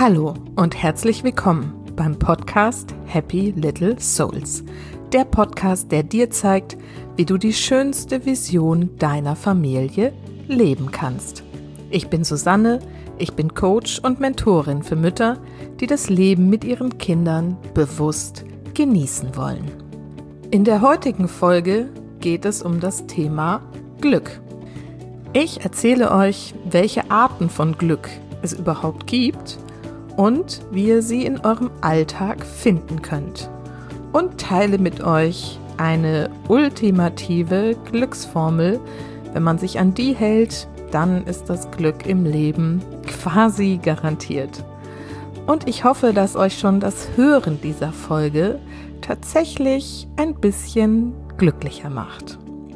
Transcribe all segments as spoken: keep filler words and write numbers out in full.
Hallo und herzlich willkommen beim Podcast Happy Little Souls. Der Podcast, der dir zeigt, wie du die schönste Vision deiner Familie leben kannst. Ich bin Susanne, ich bin Coach und Mentorin für Mütter, die das Leben mit ihren Kindern bewusst genießen wollen. In der heutigen Folge geht es um das Thema Glück. Ich erzähle euch, welche Arten von Glück es überhaupt gibt und wie ihr sie in eurem Alltag finden könnt. Und teile mit euch eine ultimative Glücksformel. Wenn man sich an die hält, dann ist das Glück im Leben quasi garantiert. Und ich hoffe, dass euch schon das Hören dieser Folge tatsächlich ein bisschen glücklicher macht.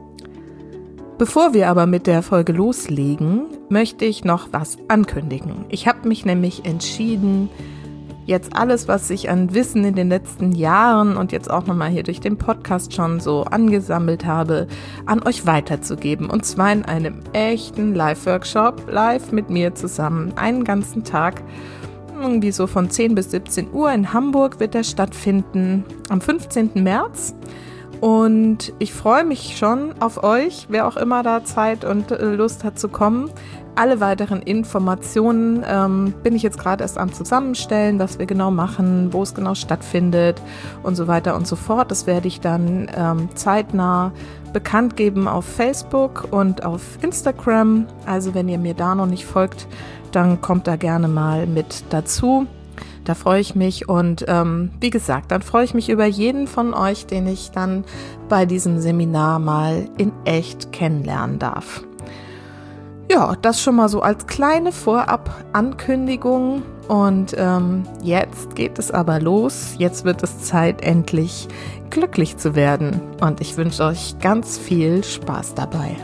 Bevor wir aber mit der Folge loslegen, möchte ich noch was ankündigen. Ich habe mich nämlich entschieden, jetzt alles, was ich an Wissen in den letzten Jahren und jetzt auch nochmal hier durch den Podcast schon so angesammelt habe, an euch weiterzugeben. Und zwar in einem echten Live-Workshop, live mit mir zusammen, einen ganzen Tag. Irgendwie so von zehn bis siebzehn Uhr in Hamburg wird der stattfinden, am fünfzehnten März. Und ich freue mich schon auf euch, wer auch immer da Zeit und Lust hat zu kommen. Alle weiteren Informationen ähm, bin ich jetzt gerade erst am Zusammenstellen, was wir genau machen, wo es genau stattfindet und so weiter und so fort. Das werde ich dann ähm, zeitnah bekannt geben auf Facebook und auf Instagram. Also wenn ihr mir da noch nicht folgt, dann kommt da gerne mal mit dazu. Da freue ich mich und ähm, wie gesagt, dann freue ich mich über jeden von euch, den ich dann bei diesem Seminar mal in echt kennenlernen darf. Ja, das schon mal so als kleine Vorab-Ankündigung und ähm, jetzt geht es aber los. Jetzt wird es Zeit, endlich glücklich zu werden und ich wünsche euch ganz viel Spaß dabei.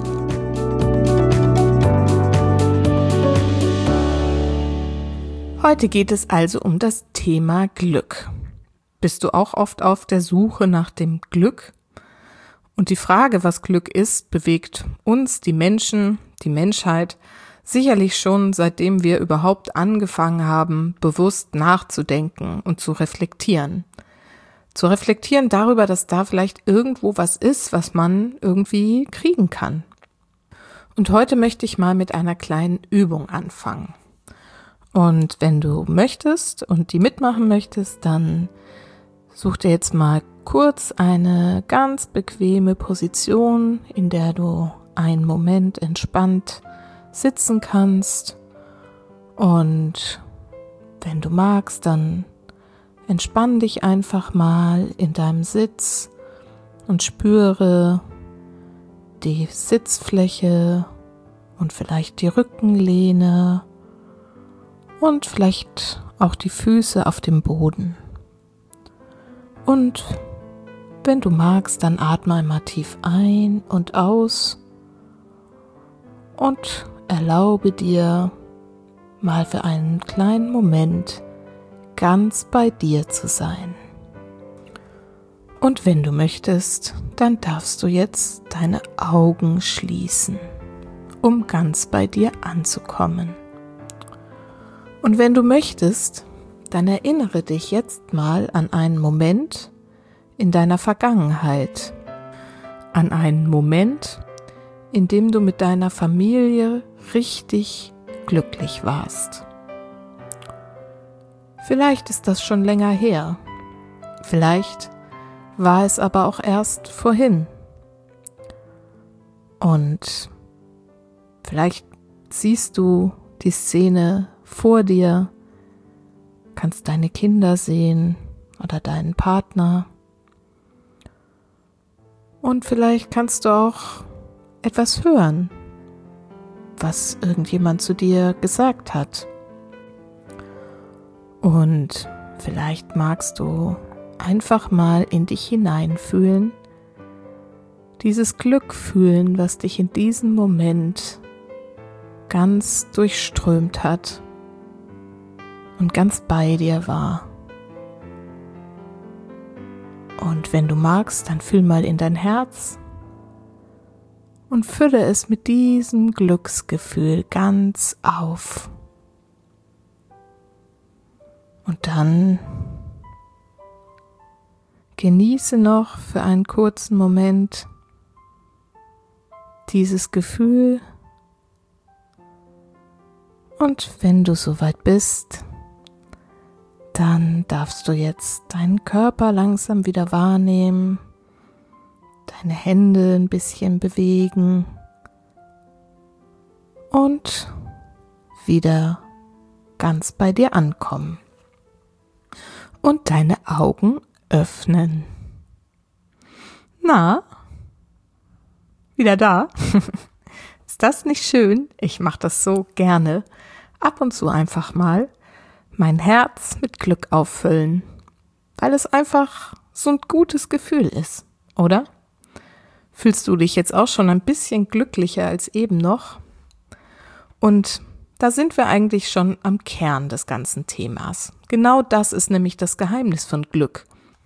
Heute geht es also um das Thema Glück. Bist du auch oft auf der Suche nach dem Glück? Und die Frage, was Glück ist, bewegt uns, die Menschen, die Menschheit, sicherlich schon seitdem wir überhaupt angefangen haben, bewusst nachzudenken und zu reflektieren. Zu reflektieren darüber, dass da vielleicht irgendwo was ist, was man irgendwie kriegen kann. Und heute möchte ich mal mit einer kleinen Übung anfangen. Und wenn du möchtest und die mitmachen möchtest, dann such dir jetzt mal kurz eine ganz bequeme Position, in der du einen Moment entspannt sitzen kannst. Und wenn du magst, dann entspann dich einfach mal in deinem Sitz und spüre die Sitzfläche und vielleicht die Rückenlehne. Und vielleicht auch die Füße auf dem Boden. Und wenn du magst, dann atme einmal tief ein und aus und erlaube dir mal für einen kleinen Moment ganz bei dir zu sein. Und wenn du möchtest, dann darfst du jetzt deine Augen schließen, um ganz bei dir anzukommen. Und wenn du möchtest, dann erinnere dich jetzt mal an einen Moment in deiner Vergangenheit, an einen Moment, in dem du mit deiner Familie richtig glücklich warst. Vielleicht ist das schon länger her, vielleicht war es aber auch erst vorhin. Und vielleicht siehst du die Szene vor dir, kannst deine Kinder sehen oder deinen Partner. Und vielleicht kannst du auch etwas hören, was irgendjemand zu dir gesagt hat. Und vielleicht magst du einfach mal in dich hineinfühlen, dieses Glück fühlen, was dich in diesem Moment ganz durchströmt hat und ganz bei dir war. Und wenn du magst, dann fühl mal in dein Herz und fülle es mit diesem Glücksgefühl ganz auf. Und dann genieße noch für einen kurzen Moment dieses Gefühl. Und wenn du soweit bist, dann darfst du jetzt deinen Körper langsam wieder wahrnehmen, deine Hände ein bisschen bewegen und wieder ganz bei dir ankommen. Und deine Augen öffnen. Na, wieder da? Ist das nicht schön? Ich mache das so gerne. Ab und zu einfach mal mein Herz mit Glück auffüllen, weil es einfach so ein gutes Gefühl ist, oder? Fühlst du dich jetzt auch schon ein bisschen glücklicher als eben noch? Und da sind wir eigentlich schon am Kern des ganzen Themas. Genau das ist nämlich das Geheimnis von Glück.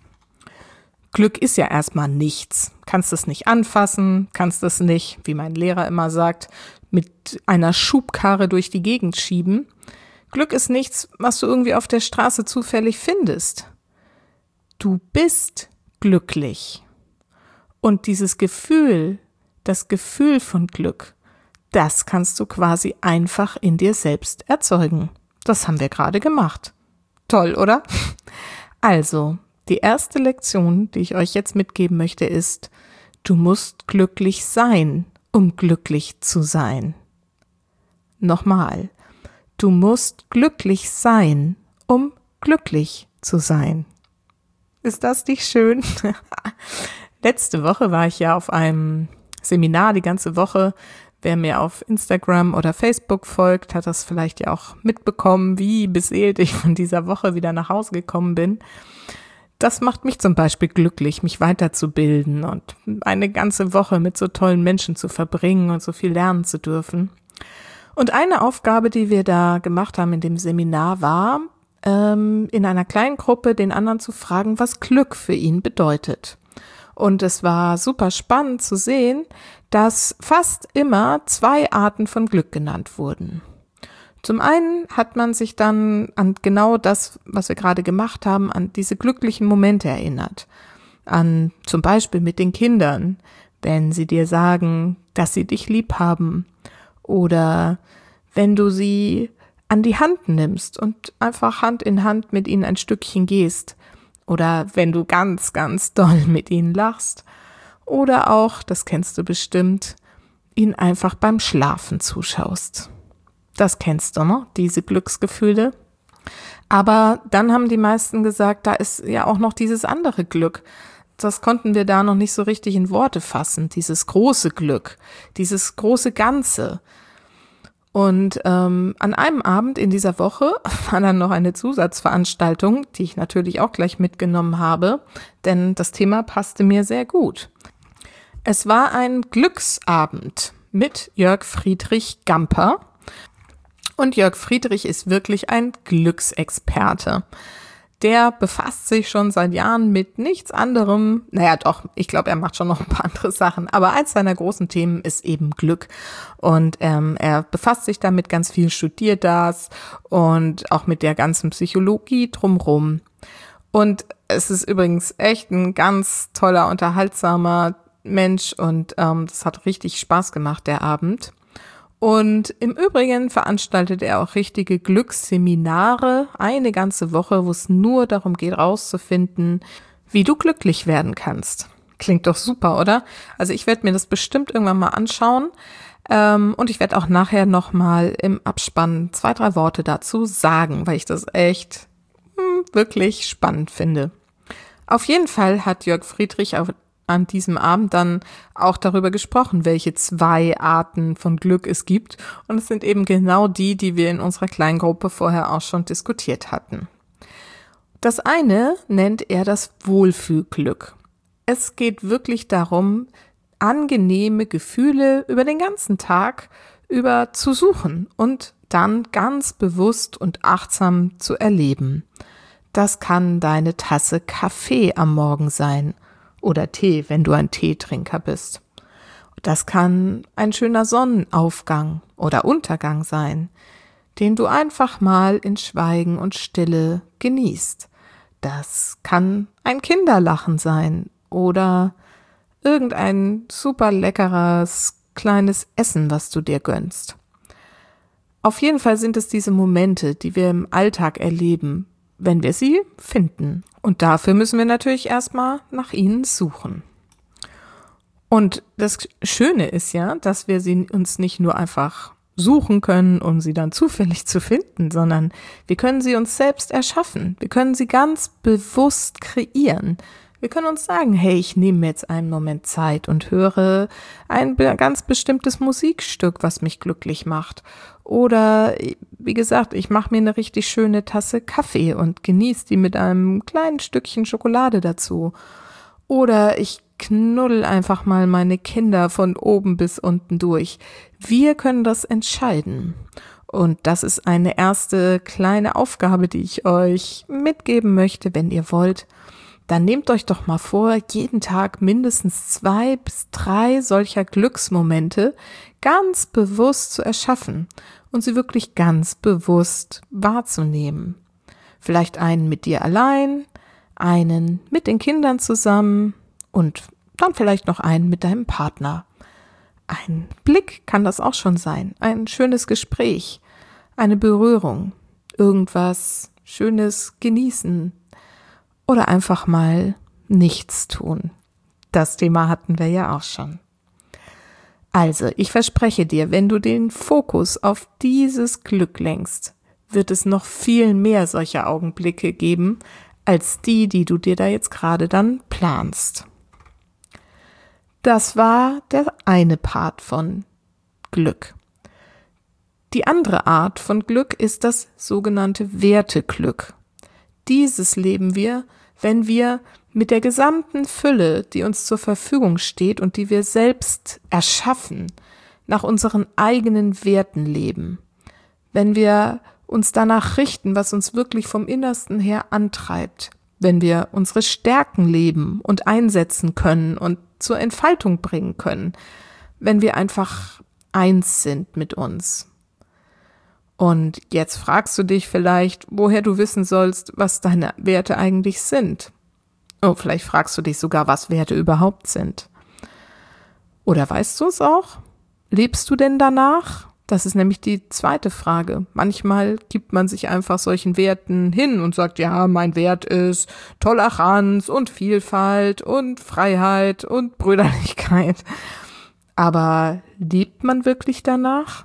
Glück ist ja erstmal nichts. Kannst es nicht anfassen, kannst es nicht, wie mein Lehrer immer sagt, mit einer Schubkarre durch die Gegend schieben. Glück ist nichts, was du irgendwie auf der Straße zufällig findest. Du bist glücklich. Und dieses Gefühl, das Gefühl von Glück, das kannst du quasi einfach in dir selbst erzeugen. Das haben wir gerade gemacht. Toll, oder? Also, die erste Lektion, die ich euch jetzt mitgeben möchte, ist, du musst glücklich sein, um glücklich zu sein. Nochmal, du musst glücklich sein, um glücklich zu sein. Ist das nicht schön? Letzte Woche war ich ja auf einem Seminar die ganze Woche. Wer mir auf Instagram oder Facebook folgt, hat das vielleicht ja auch mitbekommen, wie beseelt ich von dieser Woche wieder nach Hause gekommen bin. Das macht mich zum Beispiel glücklich, mich weiterzubilden und eine ganze Woche mit so tollen Menschen zu verbringen und so viel lernen zu dürfen. Und eine Aufgabe, die wir da gemacht haben in dem Seminar, war, ähm, in einer kleinen Gruppe den anderen zu fragen, was Glück für ihn bedeutet. Und es war super spannend zu sehen, dass fast immer zwei Arten von Glück genannt wurden. Zum einen hat man sich dann an genau das, was wir gerade gemacht haben, an diese glücklichen Momente erinnert. An zum Beispiel mit den Kindern, wenn sie dir sagen, dass sie dich lieb haben. Oder wenn du sie an die Hand nimmst und einfach Hand in Hand mit ihnen ein Stückchen gehst. Oder wenn du ganz, ganz doll mit ihnen lachst. Oder auch, das kennst du bestimmt, ihnen einfach beim Schlafen zuschaust. Das kennst du, ne? Diese Glücksgefühle. Aber dann haben die meisten gesagt, da ist ja auch noch dieses andere Glück. Das konnten wir da noch nicht so richtig in Worte fassen. Dieses große Glück, dieses große Ganze. Und ähm, an einem Abend in dieser Woche war dann noch eine Zusatzveranstaltung, die ich natürlich auch gleich mitgenommen habe, denn das Thema passte mir sehr gut. Es war ein Glücksabend mit Jörg Friedrich Gamper. Und Jörg Friedrich ist wirklich ein Glücksexperte. Der befasst sich schon seit Jahren mit nichts anderem. Naja, doch, ich glaube, er macht schon noch ein paar andere Sachen. Aber eins seiner großen Themen ist eben Glück. Und ähm, er befasst sich damit ganz viel, studiert das und auch mit der ganzen Psychologie drumherum. Und es ist übrigens echt ein ganz toller, unterhaltsamer Mensch. Und ähm, das hat richtig Spaß gemacht, der Abend. Und im Übrigen veranstaltet er auch richtige Glücksseminare, eine ganze Woche, wo es nur darum geht, rauszufinden, wie du glücklich werden kannst. Klingt doch super, oder? Also ich werde mir das bestimmt irgendwann mal anschauen ähm, und ich werde auch nachher nochmal im Abspann zwei, drei Worte dazu sagen, weil ich das echt hm, wirklich spannend finde. Auf jeden Fall hat Jörg Friedrich auch an diesem Abend dann auch darüber gesprochen, welche zwei Arten von Glück es gibt. Und es sind eben genau die, die wir in unserer Kleingruppe vorher auch schon diskutiert hatten. Das eine nennt er das Wohlfühlglück. Es geht wirklich darum, angenehme Gefühle über den ganzen Tag über zu suchen und dann ganz bewusst und achtsam zu erleben. Das kann deine Tasse Kaffee am Morgen sein. Oder Tee, wenn du ein Teetrinker bist. Das kann ein schöner Sonnenaufgang oder Untergang sein. den du einfach mal in Schweigen und Stille genießt. Das kann ein Kinderlachen sein oder irgendein super leckeres kleines Essen, was du dir gönnst. Auf jeden Fall sind es diese Momente, die wir im Alltag erleben, wenn wir sie finden. Und dafür müssen wir natürlich erstmal nach ihnen suchen. Und das Schöne ist ja, dass wir sie uns nicht nur einfach suchen können, um sie dann zufällig zu finden, sondern wir können sie uns selbst erschaffen. Wir können sie ganz bewusst kreieren. Wir können uns sagen, hey, ich nehme mir jetzt einen Moment Zeit und höre ein ganz bestimmtes Musikstück, was mich glücklich macht. Oder, wie gesagt, ich mache mir eine richtig schöne Tasse Kaffee und genieße die mit einem kleinen Stückchen Schokolade dazu. Oder ich knuddel einfach mal meine Kinder von oben bis unten durch. Wir können das entscheiden. Und das ist eine erste kleine Aufgabe, die ich euch mitgeben möchte, wenn ihr wollt. Dann nehmt euch doch mal vor, jeden Tag mindestens zwei bis drei solcher Glücksmomente ganz bewusst zu erschaffen und sie wirklich ganz bewusst wahrzunehmen. Vielleicht einen mit dir allein, einen mit den Kindern zusammen und dann vielleicht noch einen mit deinem Partner. Ein Blick kann das auch schon sein, ein schönes Gespräch, eine Berührung, irgendwas Schönes genießen oder einfach mal nichts tun. Das Thema hatten wir ja auch schon. Also, ich verspreche dir, wenn du den Fokus auf dieses Glück lenkst, wird es noch viel mehr solcher Augenblicke geben, als die, die du dir da jetzt gerade dann planst. Das war der eine Part von Glück. Die andere Art von Glück ist das sogenannte Werteglück. Dieses leben wir, wenn wir mit der gesamten Fülle, die uns zur Verfügung steht und die wir selbst erschaffen, nach unseren eigenen Werten leben. Wenn wir uns danach richten, was uns wirklich vom Innersten her antreibt. Wenn wir unsere Stärken leben und einsetzen können und zur Entfaltung bringen können. Wenn wir einfach eins sind mit uns. Und jetzt fragst du dich vielleicht, woher du wissen sollst, was deine Werte eigentlich sind. Oh, vielleicht fragst du dich sogar, was Werte überhaupt sind. Oder weißt du es auch? Lebst du denn danach? Das ist nämlich die zweite Frage. Manchmal gibt man sich einfach solchen Werten hin und sagt, ja, mein Wert ist Toleranz und Vielfalt und Freiheit und Brüderlichkeit. Aber lebt man wirklich danach?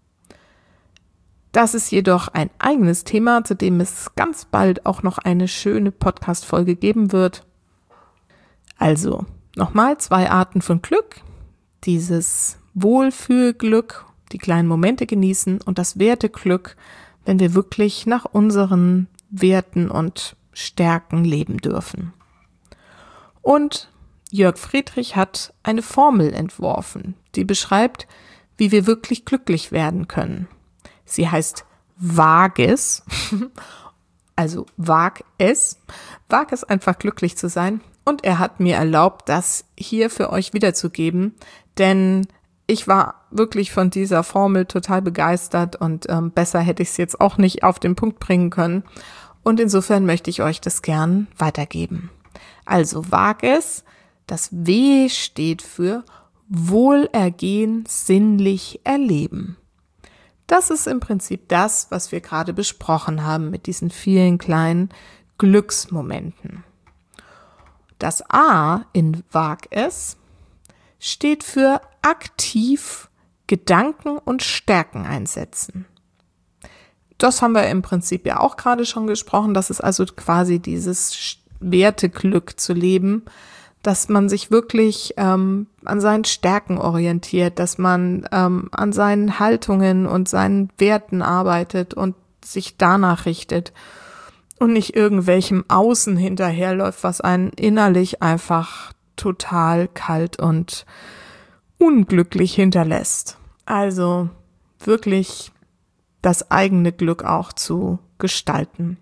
Das ist jedoch ein eigenes Thema, zu dem es ganz bald auch noch eine schöne Podcast-Folge geben wird. Also, nochmal zwei Arten von Glück. Dieses Wohlfühlglück, die kleinen Momente genießen und das Werteglück, wenn wir wirklich nach unseren Werten und Stärken leben dürfen. Und Jörg Friedrich hat eine Formel entworfen, die beschreibt, wie wir wirklich glücklich werden können. Sie heißt Wag-es, also wag es, wag es einfach glücklich zu sein. Und er hat mir erlaubt, das hier für euch wiederzugeben, denn ich war wirklich von dieser Formel total begeistert und ähm, besser hätte ich es jetzt auch nicht auf den Punkt bringen können. Und insofern möchte ich euch das gern weitergeben. Also wag es, das W steht für Wohlergehen, sinnlich erleben. Das ist im Prinzip das, was wir gerade besprochen haben mit diesen vielen kleinen Glücksmomenten. Das A in Wag es steht für aktiv Gedanken und Stärken einsetzen. Das haben wir im Prinzip ja auch gerade schon gesprochen. Das ist also quasi dieses Werteglück zu leben, dass man sich wirklich ähm, an seinen Stärken orientiert, dass man ähm, an seinen Haltungen und seinen Werten arbeitet und sich danach richtet und nicht irgendwelchem Außen hinterherläuft, was einen innerlich einfach total kalt und unglücklich hinterlässt. Also wirklich das eigene Glück auch zu gestalten.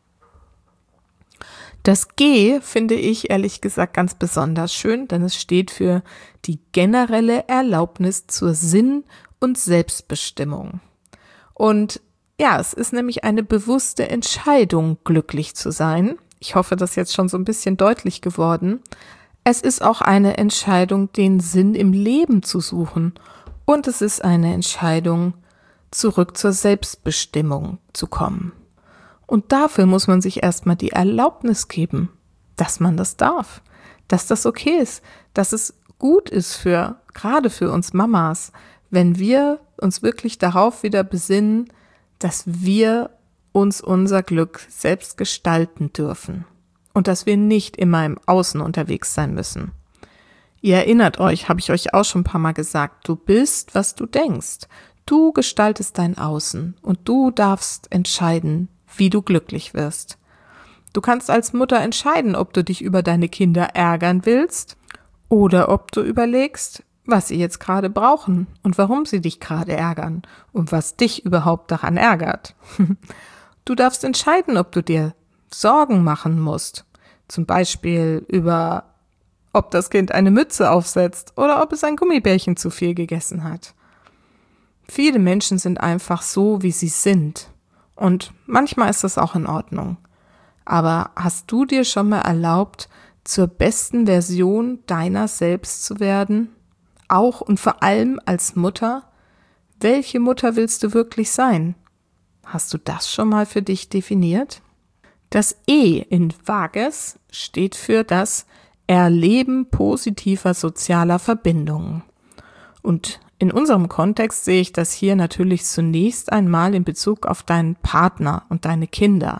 Das G finde ich ehrlich gesagt ganz besonders schön, denn es steht für die generelle Erlaubnis zur Sinn- und Selbstbestimmung. Und Ja, es ist nämlich eine bewusste Entscheidung, glücklich zu sein. Ich hoffe, das ist jetzt schon so ein bisschen deutlich geworden. Es ist auch eine Entscheidung, den Sinn im Leben zu suchen. Und es ist eine Entscheidung, zurück zur Selbstbestimmung zu kommen. Und dafür muss man sich erstmal die Erlaubnis geben, dass man das darf, dass das okay ist, dass es gut ist für, gerade für uns Mamas, wenn wir uns wirklich darauf wieder besinnen, dass wir uns unser Glück selbst gestalten dürfen und dass wir nicht immer im Außen unterwegs sein müssen. Ihr erinnert euch, habe ich euch auch schon ein paar Mal gesagt, du bist, was du denkst. Du gestaltest dein Außen und du darfst entscheiden, wie du glücklich wirst. Du kannst als Mutter entscheiden, ob du dich über deine Kinder ärgern willst oder ob du überlegst, was sie jetzt gerade brauchen und warum sie dich gerade ärgern und was dich überhaupt daran ärgert. Du darfst entscheiden, ob du dir Sorgen machen musst, zum Beispiel über, ob das Kind eine Mütze aufsetzt oder ob es ein Gummibärchen zu viel gegessen hat. Viele Menschen sind einfach so, wie sie sind und manchmal ist das auch in Ordnung. Aber hast du dir schon mal erlaubt, zur besten Version deiner selbst zu werden? Auch und vor allem als Mutter? Welche Mutter willst du wirklich sein? Hast du das schon mal für dich definiert? Das E in Vages steht für das Erleben positiver sozialer Verbindungen. Und in unserem Kontext sehe ich das hier natürlich zunächst einmal in Bezug auf deinen Partner und deine Kinder.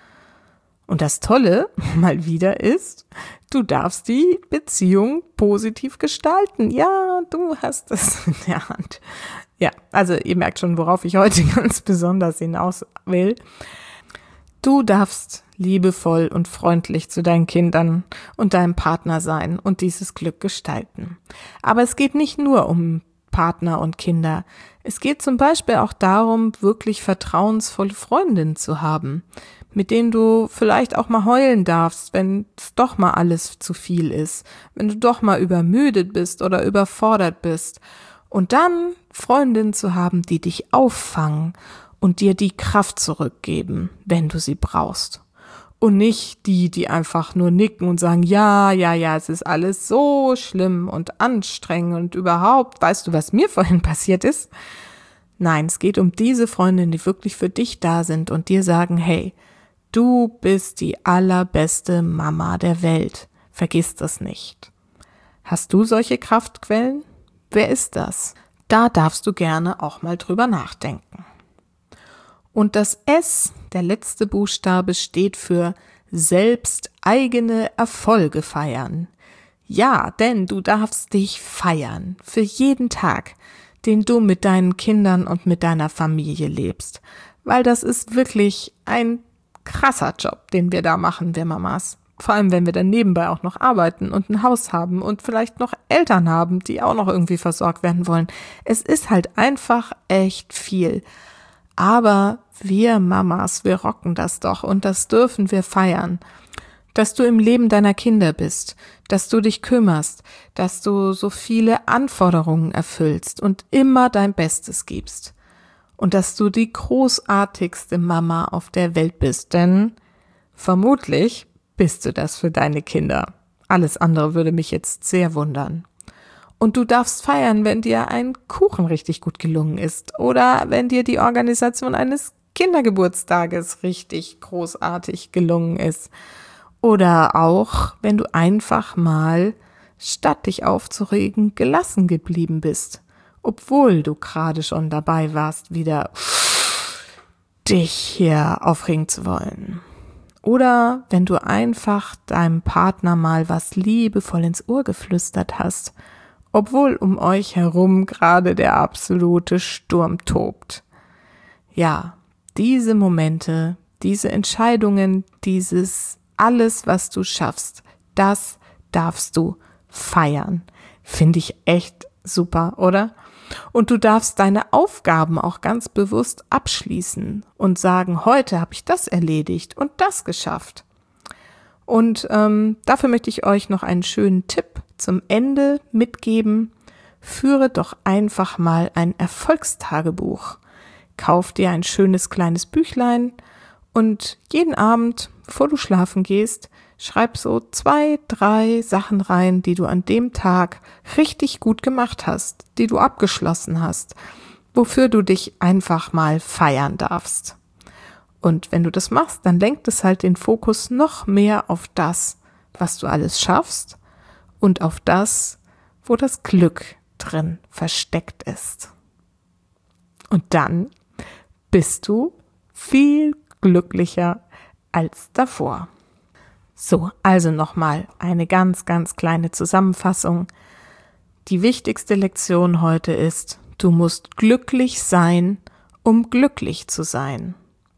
Und das Tolle mal wieder ist, du darfst die Beziehung positiv gestalten. Ja, du hast es in der Hand. Ja, also ihr merkt schon, worauf ich heute ganz besonders hinaus will. Du darfst liebevoll und freundlich zu deinen Kindern und deinem Partner sein und dieses Glück gestalten. Aber es geht nicht nur um Partner und Kinder. Es geht zum Beispiel auch darum, wirklich vertrauensvolle Freundinnen zu haben, mit denen du vielleicht auch mal heulen darfst, wenn es doch mal alles zu viel ist, wenn du doch mal übermüdet bist oder überfordert bist. Und dann Freundinnen zu haben, die dich auffangen und dir die Kraft zurückgeben, wenn du sie brauchst. Und nicht die, die einfach nur nicken und sagen, ja, ja, ja, es ist alles so schlimm und anstrengend und überhaupt, weißt du, was mir vorhin passiert ist? Nein, es geht um diese Freundinnen, die wirklich für dich da sind und dir sagen, hey, du bist die allerbeste Mama der Welt. Vergiss das nicht. Hast du solche Kraftquellen? Wer ist das? Da darfst du gerne auch mal drüber nachdenken. Und das S, der letzte Buchstabe, steht für selbst eigene Erfolge feiern. Ja, denn du darfst dich feiern für jeden Tag, den du mit deinen Kindern und mit deiner Familie lebst. Weil das ist wirklich ein krasser Job, den wir da machen, wir Mamas. Vor allem, wenn wir dann nebenbei auch noch arbeiten und ein Haus haben und vielleicht noch Eltern haben, die auch noch irgendwie versorgt werden wollen. Es ist halt einfach echt viel. Aber wir Mamas, wir rocken das doch und das dürfen wir feiern. Dass du im Leben deiner Kinder bist, dass du dich kümmerst, dass du so viele Anforderungen erfüllst und immer dein Bestes gibst. Und dass du die großartigste Mama auf der Welt bist, denn vermutlich bist du das für deine Kinder. Alles andere würde mich jetzt sehr wundern. Und du darfst feiern, wenn dir ein Kuchen richtig gut gelungen ist oder wenn dir die Organisation eines Kindergeburtstages richtig großartig gelungen ist. Oder auch, wenn du einfach mal, statt dich aufzuregen, gelassen geblieben bist, obwohl du gerade schon dabei warst, wieder dich hier aufregen zu wollen. Oder wenn du einfach deinem Partner mal was liebevoll ins Ohr geflüstert hast, obwohl um euch herum gerade der absolute Sturm tobt. Ja, diese Momente, diese Entscheidungen, dieses alles, was du schaffst, das darfst du feiern. Finde ich echt super, oder? Und du darfst deine Aufgaben auch ganz bewusst abschließen und sagen, heute habe ich das erledigt und das geschafft. Und ähm, dafür möchte ich euch noch einen schönen Tipp zum Ende mitgeben. Führe doch einfach mal ein Erfolgstagebuch. kauf dir ein schönes kleines Büchlein und jeden Abend, bevor du schlafen gehst, schreib so zwei, drei Sachen rein, die du an dem Tag richtig gut gemacht hast, die du abgeschlossen hast, wofür du dich einfach mal feiern darfst. Und wenn du das machst, dann lenkt es halt den Fokus noch mehr auf das, was du alles schaffst und auf das, wo das Glück drin versteckt ist. Und dann bist du viel glücklicher als davor. So, also nochmal eine ganz, ganz kleine Zusammenfassung. Die wichtigste Lektion heute ist, du musst glücklich sein, um glücklich zu sein.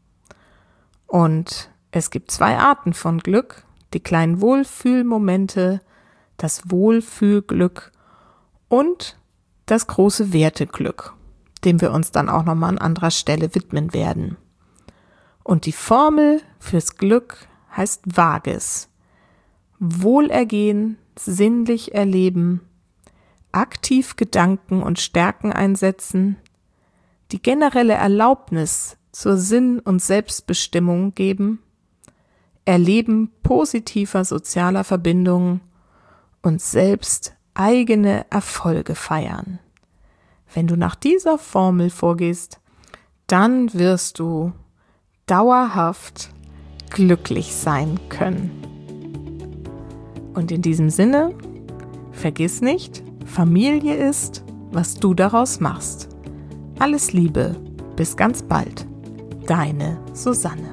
Und es gibt zwei Arten von Glück, die kleinen Wohlfühlmomente, das Wohlfühlglück und das große Werteglück, dem wir uns dann auch nochmal an anderer Stelle widmen werden. Und die Formel fürs Glück heißt Vages. Wohlergehen, sinnlich erleben, aktiv Gedanken und Stärken einsetzen, die generelle Erlaubnis zur Sinn- und Selbstbestimmung geben, Erleben positiver sozialer Verbindungen und selbst eigene Erfolge feiern. Wenn du nach dieser Formel vorgehst, dann wirst du dauerhaft glücklich sein können. Und in diesem Sinne, vergiss nicht, Familie ist, was du daraus machst. Alles Liebe, bis ganz bald. Deine Susanne.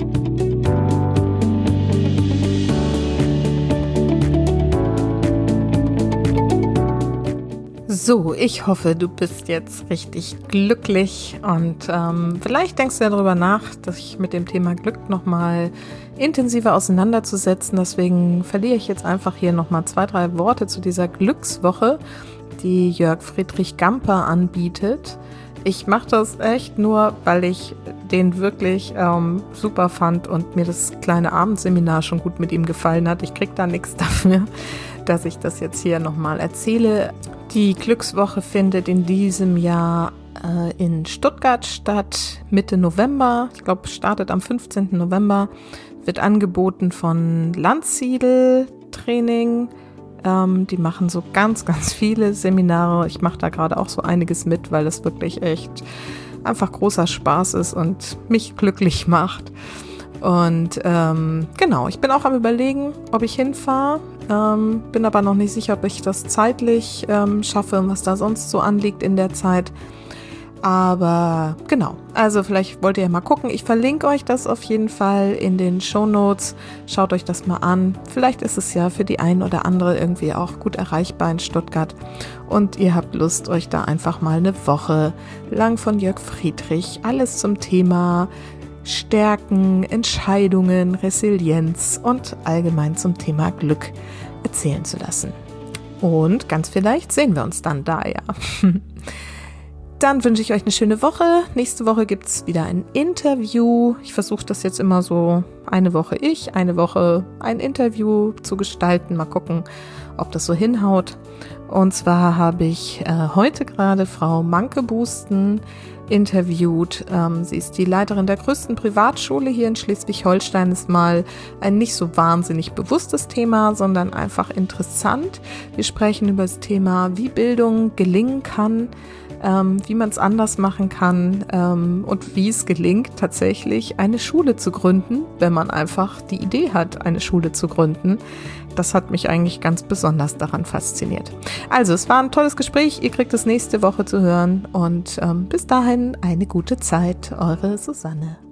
So, ich hoffe, du bist jetzt richtig glücklich und ähm, vielleicht denkst du ja darüber nach, sich mit dem Thema Glück nochmal intensiver auseinanderzusetzen. Deswegen verliere ich jetzt einfach hier nochmal zwei, drei Worte zu dieser Glückswoche, die Jörg Friedrich Gamper anbietet. Ich mache das echt nur, weil ich den wirklich ähm, super fand und mir das kleine Abendseminar schon gut mit ihm gefallen hat. Ich kriege da nichts dafür, dass ich das jetzt hier nochmal erzähle. Die Glückswoche findet in diesem Jahr äh, in Stuttgart statt, Mitte November. Ich glaube, startet am fünfzehnten November. Wird angeboten von Landsiedel Training. Ähm, die machen so ganz, ganz viele Seminare. Ich mache da gerade auch so einiges mit, weil das wirklich echt einfach großer Spaß ist und mich glücklich macht. Und ähm, genau, ich bin auch am Überlegen, ob ich hinfahre. Ähm, bin aber noch nicht sicher, ob ich das zeitlich ähm, schaffe und was da sonst so anliegt in der Zeit. Aber genau, also vielleicht wollt ihr ja mal gucken. Ich verlinke euch das auf jeden Fall in den Shownotes. Schaut euch das mal an. Vielleicht ist es ja für die ein oder andere irgendwie auch gut erreichbar in Stuttgart. Und ihr habt Lust, euch da einfach mal eine Woche lang von Jörg Friedrich alles zum Thema Stärken, Entscheidungen, Resilienz und allgemein zum Thema Glück erzählen zu lassen. Und ganz vielleicht sehen wir uns dann da, ja. Dann wünsche ich euch eine schöne Woche. Nächste Woche gibt es wieder ein Interview. Ich versuche das jetzt immer so eine Woche ich, eine Woche ein Interview zu gestalten. Mal gucken, ob das so hinhaut. Und zwar habe ich äh, heute gerade Frau Manke-Busten interviewt. Ähm, sie ist die Leiterin der größten Privatschule hier in Schleswig-Holstein. Ist mal ein nicht so wahnsinnig bewusstes Thema, sondern einfach interessant. Wir sprechen über das Thema, wie Bildung gelingen kann, ähm, wie man es anders machen kann ähm, und wie es gelingt, tatsächlich eine Schule zu gründen, wenn man einfach die Idee hat, eine Schule zu gründen. Das hat mich eigentlich ganz besonders daran fasziniert. Also, es war ein tolles Gespräch. Ihr kriegt es nächste Woche zu hören und ähm, bis dahin eine gute Zeit. Eure Susanne.